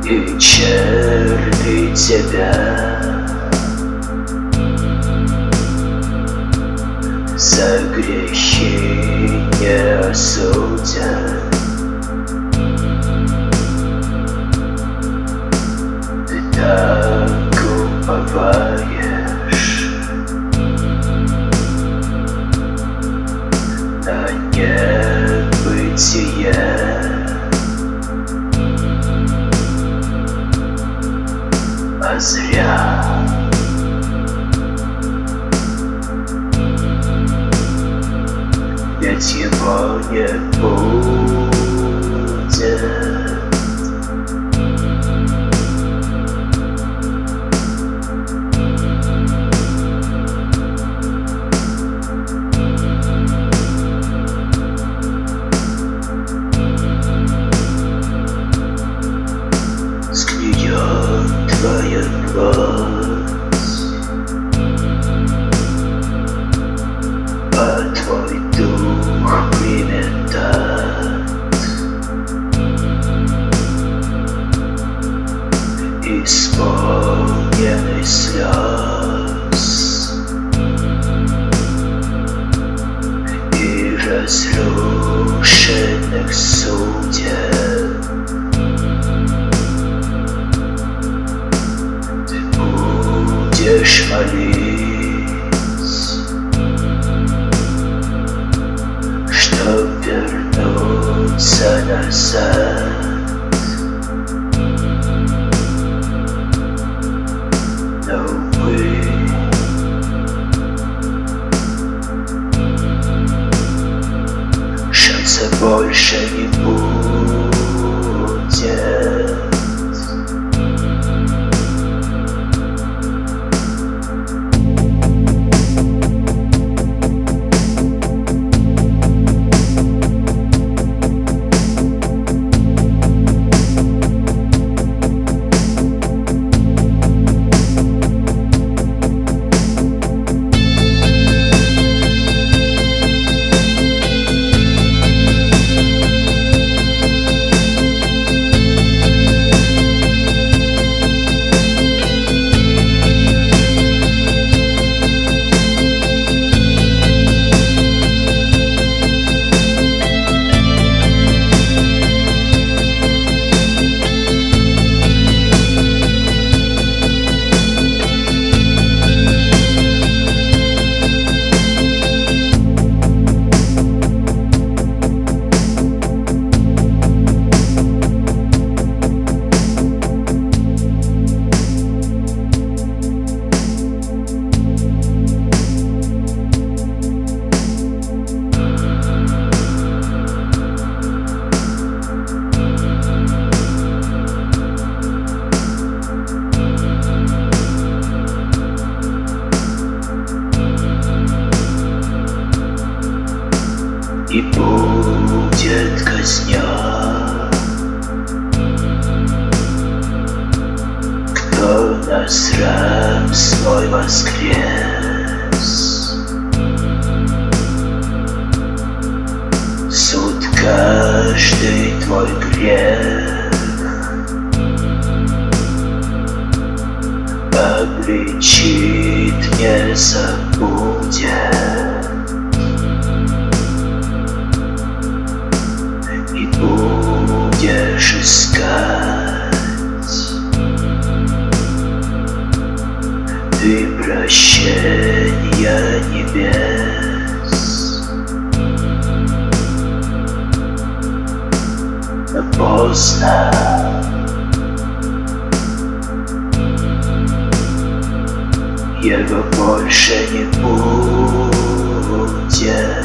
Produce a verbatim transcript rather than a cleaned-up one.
и черты тебя за грехи не осудят. Ты так уповаешь на небытие, а зря. Ведь его не будет. Сгниет твоя плоть, а твой дух примет ад, исполненный слез и разрушенных судеб. Ты будешь молить, чтоб вернуться назад. Но увы, шанса больше не будет. И будет казня, кто на срам свой воскрес. Суд каждый твой грех обличит, не забудет. И будешь искать ты прощения небес, но поздно. Его больше не будет.